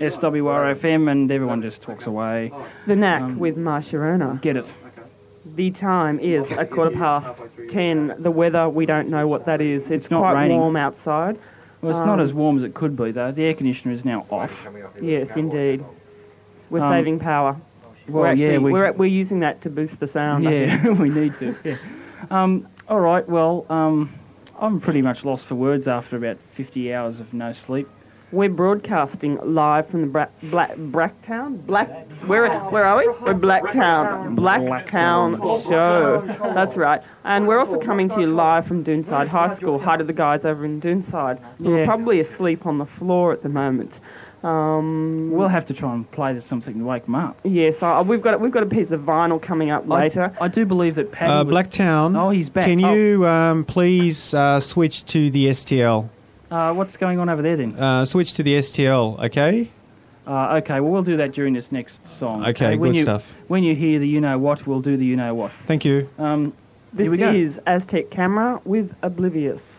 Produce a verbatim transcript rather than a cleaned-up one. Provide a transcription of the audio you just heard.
S W R F M, and everyone just talks away. The Knack Um, with Marsharona. Get it. The time is a quarter past ten. The weather, we don't know what that is. It's, It's not quite raining. warm outside. Well, it's Um, not as warm as it could be, though. The air conditioner is now off. Yes, indeed. We're Um, saving power. Well, we're actually, yeah, we, we're, we're using that to boost the sound. I think. yeah, we need to. Yeah. Um, all right, well, um, I'm pretty much lost for words after about fifty hours of no sleep. We're broadcasting live from the Bra- Black Blacktown. Black. Where where are we? We're Blacktown. Blacktown show. That's right. And we're also coming to you live from Doonside High School. Hi to the guys over in Doonside. Who Yeah. are probably asleep on the floor at the moment. Um, We'll have to try and play something to wake them up. yes, uh, we've got we've got a piece of vinyl coming up later. I, I do believe that Paddy Uh, was- Blacktown. Oh, he's back. Can Oh. you um, please uh, switch to the S T L? Uh, what's going on over there then? Uh, switch to the S T L, okay? Uh, okay, well, we'll do that during this next song. Okay, when good you, stuff. When you hear the you know what, we'll do the you know what. Thank you. Um, This here we go. is Aztec Camera with Oblivious.